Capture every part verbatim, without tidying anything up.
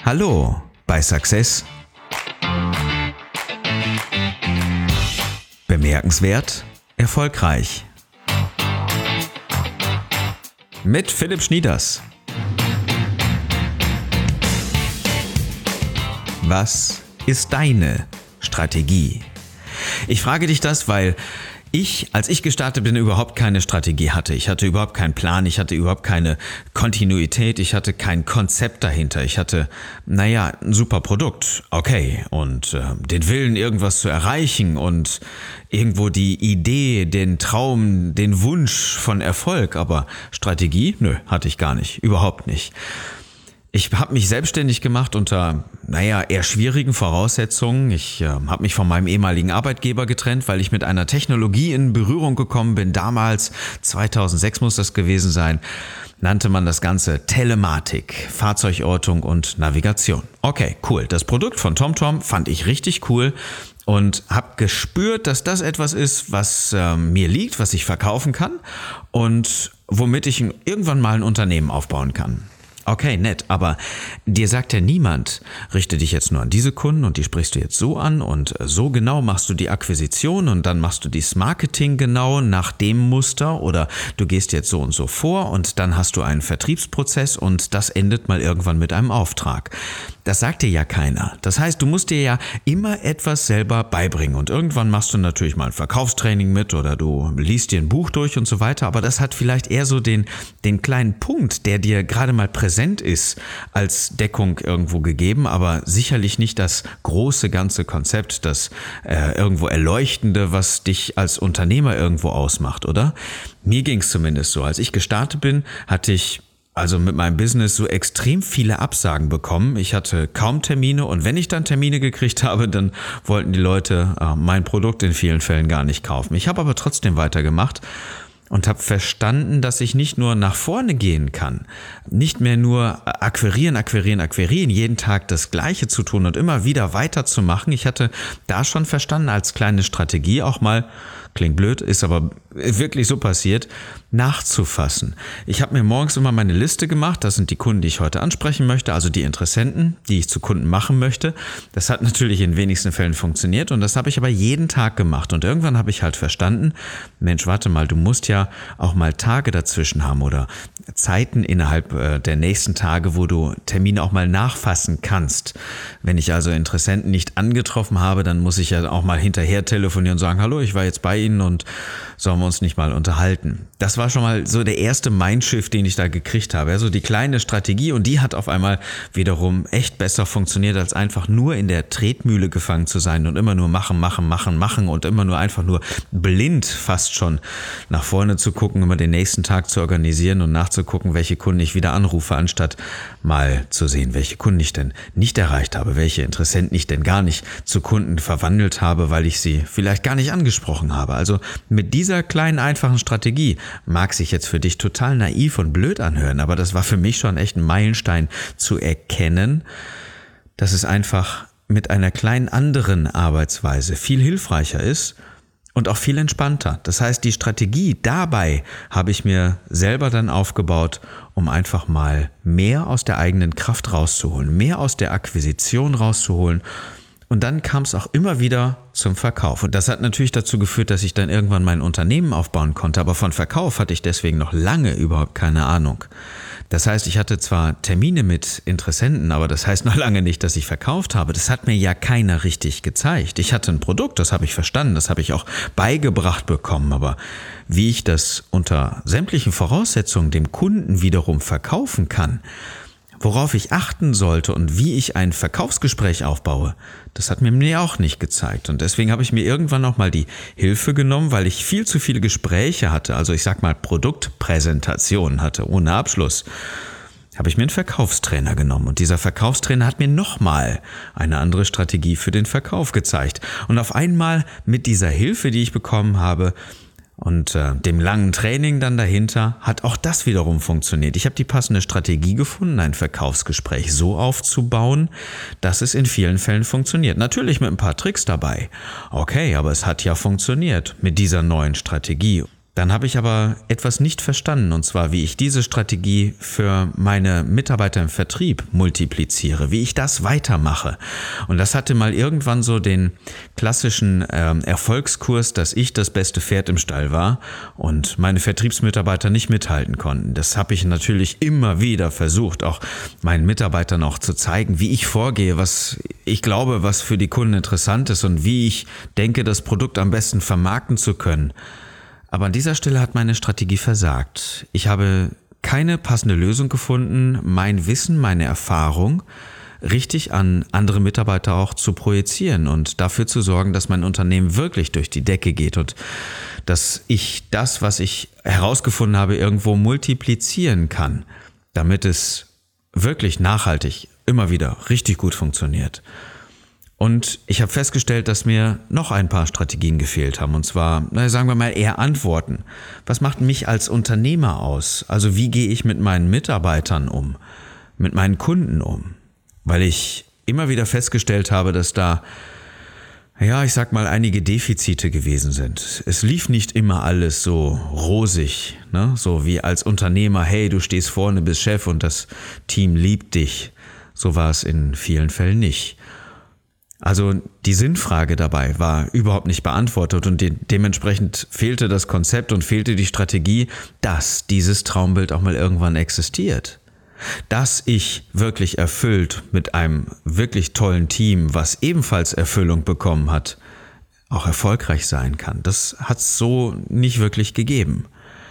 Hallo bei Success. Bemerkenswert, erfolgreich. Mit Philipp Schnieders. Was ist deine Strategie? Ich frage dich das, weil ich, als ich gestartet bin, überhaupt keine Strategie hatte. Ich hatte überhaupt keinen Plan, ich hatte überhaupt keine Kontinuität, ich hatte kein Konzept dahinter. Ich hatte, naja, ein super Produkt, okay, und äh, den Willen, irgendwas zu erreichen und irgendwo die Idee, den Traum, den Wunsch von Erfolg, aber Strategie, nö, hatte ich gar nicht, überhaupt nicht. Ich habe mich selbstständig gemacht unter, naja, eher schwierigen Voraussetzungen. Ich äh, habe mich von meinem ehemaligen Arbeitgeber getrennt, weil ich mit einer Technologie in Berührung gekommen bin. Damals, zweitausendsechs muss das gewesen sein, nannte man das Ganze Telematik, Fahrzeugortung und Navigation. Okay, cool. Das Produkt von TomTom fand ich richtig cool und habe gespürt, dass das etwas ist, was äh, mir liegt, was ich verkaufen kann und womit ich irgendwann mal ein Unternehmen aufbauen kann. Okay, nett, aber dir sagt ja niemand, richte dich jetzt nur an diese Kunden und die sprichst du jetzt so an und so genau machst du die Akquisition und dann machst du dieses Marketing genau nach dem Muster oder du gehst jetzt so und so vor und dann hast du einen Vertriebsprozess und das endet mal irgendwann mit einem Auftrag. Das sagt dir ja keiner. Das heißt, du musst dir ja immer etwas selber beibringen und irgendwann machst du natürlich mal ein Verkaufstraining mit oder du liest dir ein Buch durch und so weiter, aber das hat vielleicht eher so den, den kleinen Punkt, der dir gerade mal präsent ist, als Deckung irgendwo gegeben, aber sicherlich nicht das große ganze Konzept, das äh, irgendwo Erleuchtende, was dich als Unternehmer irgendwo ausmacht, oder? Mir ging es zumindest so. Als ich gestartet bin, hatte ich also mit meinem Business so extrem viele Absagen bekommen. Ich hatte kaum Termine und wenn ich dann Termine gekriegt habe, dann wollten die Leute äh, mein Produkt in vielen Fällen gar nicht kaufen. Ich habe aber trotzdem weitergemacht und habe verstanden, dass ich nicht nur nach vorne gehen kann, nicht mehr nur akquirieren, akquirieren, akquirieren, jeden Tag das Gleiche zu tun und immer wieder weiterzumachen. Ich hatte da schon verstanden, als kleine Strategie auch mal, klingt blöd, ist aber wirklich so passiert, nachzufassen. Ich habe mir morgens immer meine Liste gemacht, das sind die Kunden, die ich heute ansprechen möchte, also die Interessenten, die ich zu Kunden machen möchte. Das hat natürlich in wenigsten Fällen funktioniert und das habe ich aber jeden Tag gemacht und irgendwann habe ich halt verstanden, Mensch, warte mal, du musst ja auch mal Tage dazwischen haben oder Zeiten innerhalb der nächsten Tage, wo du Termine auch mal nachfassen kannst. Wenn ich also Interessenten nicht angetroffen habe, dann muss ich ja auch mal hinterher telefonieren und sagen, hallo, ich war jetzt bei Ihnen und sollen wir uns nicht mal unterhalten. Das war schon mal so der erste Mindshift, den ich da gekriegt habe. Also die kleine Strategie und die hat auf einmal wiederum echt besser funktioniert, als einfach nur in der Tretmühle gefangen zu sein und immer nur machen, machen, machen, machen und immer nur einfach nur blind fast schon nach vorne zu gucken, immer den nächsten Tag zu organisieren und nachzugucken, welche Kunden ich wieder anrufe, anstatt mal zu sehen, welche Kunden ich denn nicht erreicht habe, welche Interessenten ich denn gar nicht zu Kunden verwandelt habe, weil ich sie vielleicht gar nicht angesprochen habe. Also mit dieser kleinen, einfachen Strategie mag sich jetzt für dich total naiv und blöd anhören, aber das war für mich schon echt ein Meilenstein zu erkennen, dass es einfach mit einer kleinen anderen Arbeitsweise viel hilfreicher ist und auch viel entspannter. Das heißt, die Strategie dabei habe ich mir selber dann aufgebaut, um einfach mal mehr aus der eigenen Kraft rauszuholen, mehr aus der Akquisition rauszuholen. Und dann kam es auch immer wieder zum Verkauf. Und das hat natürlich dazu geführt, dass ich dann irgendwann mein Unternehmen aufbauen konnte. Aber von Verkauf hatte ich deswegen noch lange überhaupt keine Ahnung. Das heißt, ich hatte zwar Termine mit Interessenten, aber das heißt noch lange nicht, dass ich verkauft habe. Das hat mir ja keiner richtig gezeigt. Ich hatte ein Produkt, das habe ich verstanden, das habe ich auch beigebracht bekommen. Aber wie ich das unter sämtlichen Voraussetzungen dem Kunden wiederum verkaufen kann, worauf ich achten sollte und wie ich ein Verkaufsgespräch aufbaue, das hat mir mir auch nicht gezeigt. Und deswegen habe ich mir irgendwann auch mal die Hilfe genommen, weil ich viel zu viele Gespräche hatte, also ich sag mal Produktpräsentationen hatte, ohne Abschluss, habe ich mir einen Verkaufstrainer genommen. Und dieser Verkaufstrainer hat mir nochmal eine andere Strategie für den Verkauf gezeigt. Und auf einmal mit dieser Hilfe, die ich bekommen habe, und äh, dem langen Training dann dahinter hat auch das wiederum funktioniert. Ich habe die passende Strategie gefunden, ein Verkaufsgespräch so aufzubauen, dass es in vielen Fällen funktioniert. Natürlich mit ein paar Tricks dabei. Okay, aber es hat ja funktioniert mit dieser neuen Strategie. Dann habe ich aber etwas nicht verstanden, und zwar, wie ich diese Strategie für meine Mitarbeiter im Vertrieb multipliziere, wie ich das weitermache. Und das hatte mal irgendwann so den klassischen äh, Erfolgskurs, dass ich das beste Pferd im Stall war und meine Vertriebsmitarbeiter nicht mithalten konnten. Das habe ich natürlich immer wieder versucht, auch meinen Mitarbeitern auch zu zeigen, wie ich vorgehe, was ich glaube, was für die Kunden interessant ist und wie ich denke, das Produkt am besten vermarkten zu können. Aber an dieser Stelle hat meine Strategie versagt. Ich habe keine passende Lösung gefunden, mein Wissen, meine Erfahrung richtig an andere Mitarbeiter auch zu projizieren und dafür zu sorgen, dass mein Unternehmen wirklich durch die Decke geht und dass ich das, was ich herausgefunden habe, irgendwo multiplizieren kann, damit es wirklich nachhaltig immer wieder richtig gut funktioniert. Und ich habe festgestellt, dass mir noch ein paar Strategien gefehlt haben. Und zwar, na, sagen wir mal, eher Antworten. Was macht mich als Unternehmer aus? Also wie gehe ich mit meinen Mitarbeitern um? Mit meinen Kunden um? Weil ich immer wieder festgestellt habe, dass da, ja, ich sag mal, einige Defizite gewesen sind. Es lief nicht immer alles so rosig, ne? So wie als Unternehmer, hey, du stehst vorne, bist Chef und das Team liebt dich. So war es in vielen Fällen nicht. Also die Sinnfrage dabei war überhaupt nicht beantwortet und de- dementsprechend fehlte das Konzept und fehlte die Strategie, dass dieses Traumbild auch mal irgendwann existiert. Dass ich wirklich erfüllt mit einem wirklich tollen Team, was ebenfalls Erfüllung bekommen hat, auch erfolgreich sein kann. Das hat es so nicht wirklich gegeben.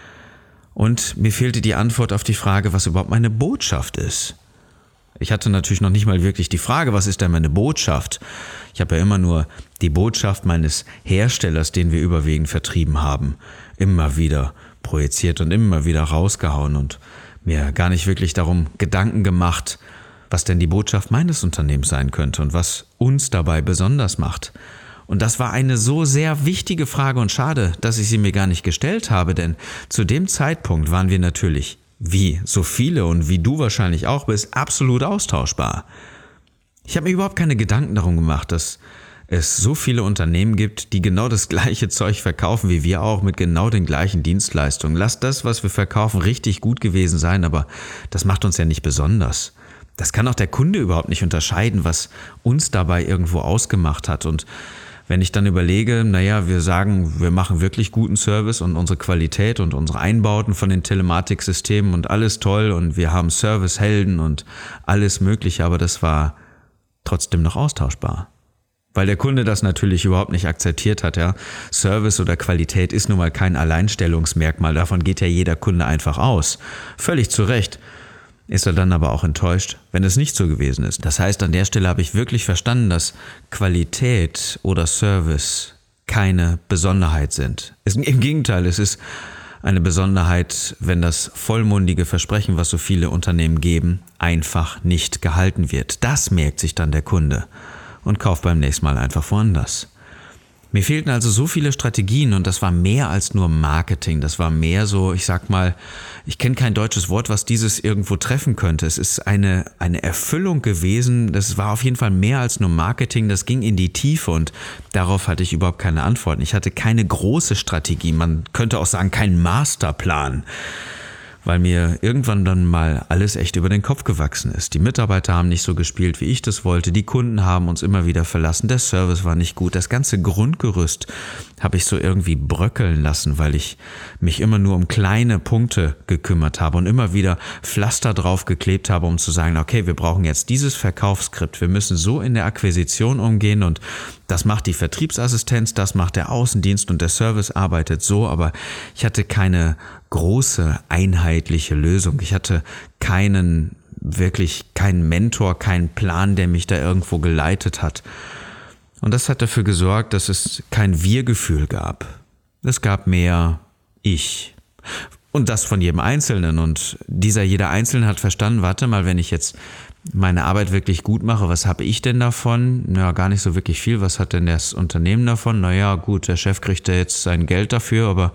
Und mir fehlte die Antwort auf die Frage, was überhaupt meine Botschaft ist. Ich hatte natürlich noch nicht mal wirklich die Frage, was ist denn meine Botschaft? Ich habe ja immer nur die Botschaft meines Herstellers, den wir überwiegend vertrieben haben, immer wieder projiziert und immer wieder rausgehauen und mir gar nicht wirklich darum Gedanken gemacht, was denn die Botschaft meines Unternehmens sein könnte und was uns dabei besonders macht. Und das war eine so sehr wichtige Frage und schade, dass ich sie mir gar nicht gestellt habe, denn zu dem Zeitpunkt waren wir natürlich, wie so viele und wie du wahrscheinlich auch bist, absolut austauschbar. Ich habe mir überhaupt keine Gedanken darum gemacht, dass es so viele Unternehmen gibt, die genau das gleiche Zeug verkaufen wie wir auch, mit genau den gleichen Dienstleistungen. Lass das, was wir verkaufen, richtig gut gewesen sein, aber das macht uns ja nicht besonders. Das kann auch der Kunde überhaupt nicht unterscheiden, was uns dabei irgendwo ausgemacht hat. Und wenn ich dann überlege, naja, wir sagen, wir machen wirklich guten Service und unsere Qualität und unsere Einbauten von den Telematiksystemen und alles toll und wir haben Servicehelden und alles Mögliche, aber das war trotzdem noch austauschbar. Weil der Kunde das natürlich überhaupt nicht akzeptiert hat, ja. Service oder Qualität ist nun mal kein Alleinstellungsmerkmal, davon geht ja jeder Kunde einfach aus. Völlig zu Recht. Ist er dann aber auch enttäuscht, wenn es nicht so gewesen ist. Das heißt, an der Stelle habe ich wirklich verstanden, dass Qualität oder Service keine Besonderheit sind. Es, im Gegenteil, es ist eine Besonderheit, wenn das vollmundige Versprechen, was so viele Unternehmen geben, einfach nicht gehalten wird. Das merkt sich dann der Kunde und kauft beim nächsten Mal einfach woanders. Mir fehlten also so viele Strategien und das war mehr als nur Marketing. Das war mehr so, ich sag mal, ich kenne kein deutsches Wort, was dieses irgendwo treffen könnte. Es ist eine, eine Erfüllung gewesen. Das war auf jeden Fall mehr als nur Marketing. Das ging in die Tiefe und darauf hatte ich überhaupt keine Antworten. Ich hatte keine große Strategie. Man könnte auch sagen, keinen Masterplan. Weil mir irgendwann dann mal alles echt über den Kopf gewachsen ist. Die Mitarbeiter haben nicht so gespielt, wie ich das wollte. Die Kunden haben uns immer wieder verlassen. Der Service war nicht gut. Das ganze Grundgerüst habe ich so irgendwie bröckeln lassen, weil ich mich immer nur um kleine Punkte gekümmert habe und immer wieder Pflaster drauf geklebt habe, um zu sagen, okay, wir brauchen jetzt dieses Verkaufsskript. Wir müssen so in der Akquisition umgehen und das macht die Vertriebsassistenz, das macht der Außendienst und der Service arbeitet so, aber ich hatte keine große, einheitliche Lösung. Ich hatte keinen, wirklich keinen Mentor, keinen Plan, der mich da irgendwo geleitet hat. Und das hat dafür gesorgt, dass es kein Wir-Gefühl gab. Es gab mehr Ich. Und das von jedem Einzelnen. Und dieser jeder Einzelne hat verstanden, warte mal, wenn ich jetzt meine Arbeit wirklich gut mache, was habe ich denn davon? Na, gar nicht so wirklich viel. Was hat denn das Unternehmen davon? Naja, gut, der Chef kriegt ja jetzt sein Geld dafür, aber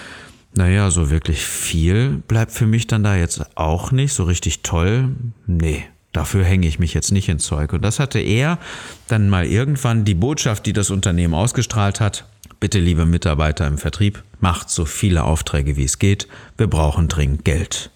naja, so wirklich viel bleibt für mich dann da jetzt auch nicht. So richtig toll? Nee, dafür hänge ich mich jetzt nicht ins Zeug. Und das hatte er dann mal irgendwann die Botschaft, die das Unternehmen ausgestrahlt hat, bitte liebe Mitarbeiter im Vertrieb, macht so viele Aufträge wie es geht, wir brauchen dringend Geld.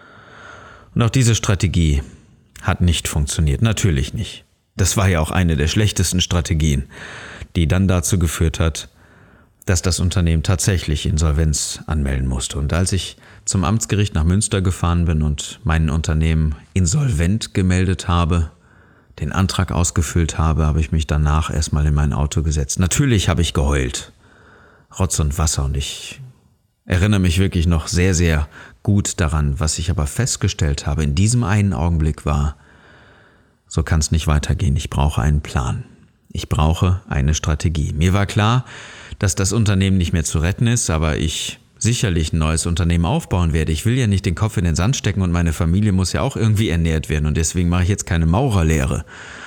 Und auch diese Strategie hat nicht funktioniert, natürlich nicht. Das war ja auch eine der schlechtesten Strategien, die dann dazu geführt hat, dass das Unternehmen tatsächlich Insolvenz anmelden musste. Und als ich zum Amtsgericht nach Münster gefahren bin und mein Unternehmen insolvent gemeldet habe, den Antrag ausgefüllt habe, habe ich mich danach erstmal in mein Auto gesetzt. Natürlich habe ich geheult. Rotz und Wasser. Und ich erinnere mich wirklich noch sehr, sehr gut daran. Was ich aber festgestellt habe in diesem einen Augenblick war, so kann es nicht weitergehen. Ich brauche einen Plan. Ich brauche eine Strategie. Mir war klar, dass das Unternehmen nicht mehr zu retten ist, aber ich sicherlich ein neues Unternehmen aufbauen werde. Ich will ja nicht den Kopf in den Sand stecken und meine Familie muss ja auch irgendwie ernährt werden und deswegen mache ich jetzt keine Maurerlehre.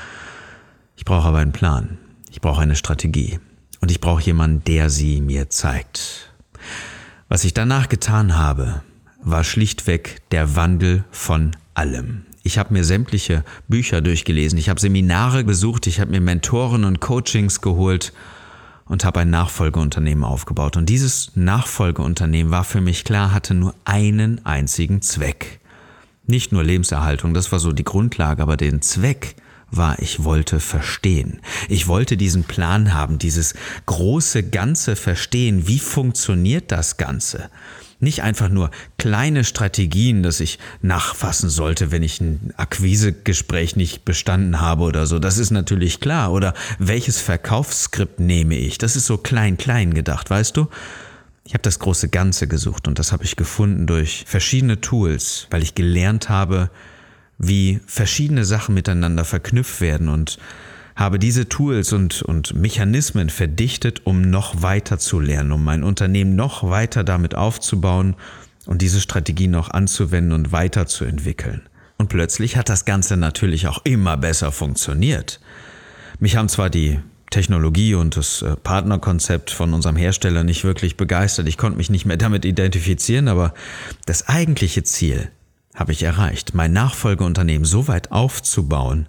Ich brauche aber einen Plan. Ich brauche eine Strategie und ich brauche jemanden, der sie mir zeigt. Was ich danach getan habe, war schlichtweg der Wandel von allem. Ich habe mir sämtliche Bücher durchgelesen, ich habe Seminare besucht, ich habe mir Mentoren und Coachings geholt und habe ein Nachfolgeunternehmen aufgebaut. Und dieses Nachfolgeunternehmen war für mich klar, hatte nur einen einzigen Zweck. Nicht nur Lebenserhaltung, das war so die Grundlage, aber den Zweck war, ich wollte verstehen. Ich wollte diesen Plan haben, dieses große Ganze verstehen. Wie funktioniert das Ganze? Nicht einfach nur kleine Strategien, dass ich nachfassen sollte, wenn ich ein Akquisegespräch nicht bestanden habe oder so. Das ist natürlich klar. Oder welches Verkaufsskript nehme ich? Das ist so klein, klein gedacht, weißt du? Ich habe das große Ganze gesucht und das habe ich gefunden durch verschiedene Tools, weil ich gelernt habe, wie verschiedene Sachen miteinander verknüpft werden und habe diese Tools und, und Mechanismen verdichtet, um noch weiter zu lernen, um mein Unternehmen noch weiter damit aufzubauen und diese Strategie noch anzuwenden und weiterzuentwickeln. Und plötzlich hat das Ganze natürlich auch immer besser funktioniert. Mich haben zwar die Technologie und das Partnerkonzept von unserem Hersteller nicht wirklich begeistert, ich konnte mich nicht mehr damit identifizieren, aber das eigentliche Ziel habe ich erreicht, mein Nachfolgeunternehmen so weit aufzubauen,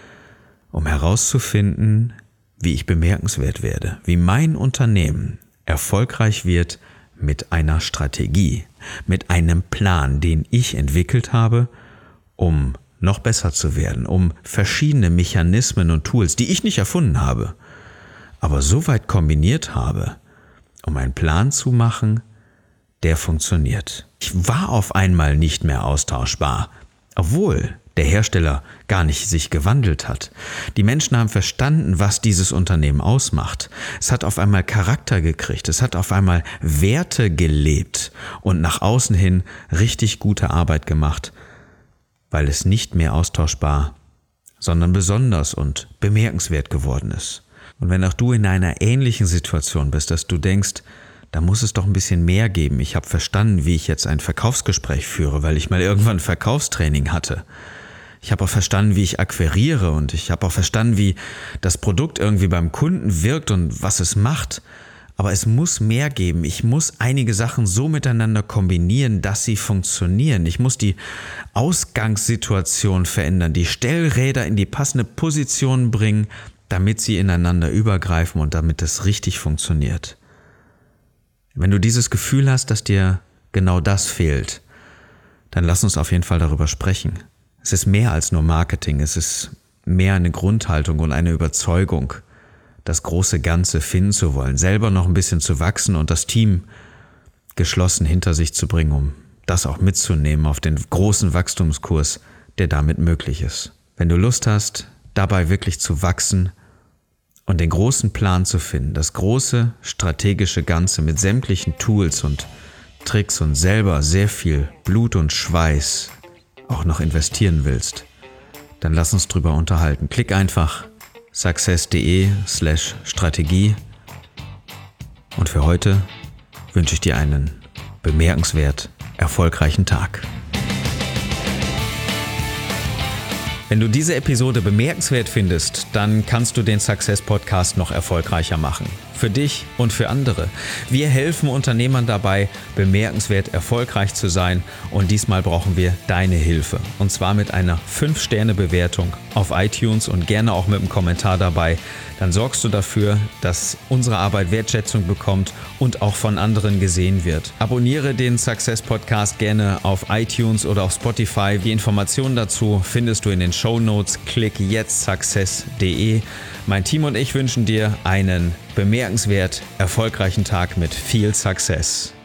um herauszufinden, wie ich bemerkenswert werde, wie mein Unternehmen erfolgreich wird mit einer Strategie, mit einem Plan, den ich entwickelt habe, um noch besser zu werden, um verschiedene Mechanismen und Tools, die ich nicht erfunden habe, aber so weit kombiniert habe, um einen Plan zu machen, der funktioniert. Ich war auf einmal nicht mehr austauschbar, obwohl der Hersteller gar nicht sich gewandelt hat. Die Menschen haben verstanden, was dieses Unternehmen ausmacht. Es hat auf einmal Charakter gekriegt, es hat auf einmal Werte gelebt und nach außen hin richtig gute Arbeit gemacht, weil es nicht mehr austauschbar, sondern besonders und bemerkenswert geworden ist. Und wenn auch du in einer ähnlichen Situation bist, dass du denkst, da muss es doch ein bisschen mehr geben. Ich habe verstanden, wie ich jetzt ein Verkaufsgespräch führe, weil ich mal irgendwann ein Verkaufstraining hatte. Ich habe auch verstanden, wie ich akquiriere und ich habe auch verstanden, wie das Produkt irgendwie beim Kunden wirkt und was es macht. Aber es muss mehr geben. Ich muss einige Sachen so miteinander kombinieren, dass sie funktionieren. Ich muss die Ausgangssituation verändern, die Stellräder in die passende Position bringen, damit sie ineinander übergreifen und damit es richtig funktioniert. Wenn du dieses Gefühl hast, dass dir genau das fehlt, dann lass uns auf jeden Fall darüber sprechen. Es ist mehr als nur Marketing, es ist mehr eine Grundhaltung und eine Überzeugung, das große Ganze finden zu wollen, selber noch ein bisschen zu wachsen und das Team geschlossen hinter sich zu bringen, um das auch mitzunehmen auf den großen Wachstumskurs, der damit möglich ist. Wenn du Lust hast, dabei wirklich zu wachsen und den großen Plan zu finden, das große strategische Ganze mit sämtlichen Tools und Tricks und selber sehr viel Blut und Schweiß auch noch investieren willst, dann lass uns drüber unterhalten. Klick einfach success.de slash Strategie und für heute wünsche ich dir einen bemerkenswert erfolgreichen Tag. Wenn du diese Episode bemerkenswert findest, dann kannst du den Success Podcast noch erfolgreicher machen. für dich und für andere. Wir helfen Unternehmern dabei, bemerkenswert erfolgreich zu sein und diesmal brauchen wir deine Hilfe. Und zwar mit einer fünf Sterne Bewertung auf iTunes und gerne auch mit einem Kommentar dabei. Dann sorgst du dafür, dass unsere Arbeit Wertschätzung bekommt und auch von anderen gesehen wird. Abonniere den Success Podcast gerne auf iTunes oder auf Spotify. Die Informationen dazu findest du in den Shownotes. Klick jetzt success punkt de. Mein Team und ich wünschen dir einen bemerkenswert erfolgreichen Tag mit viel Success.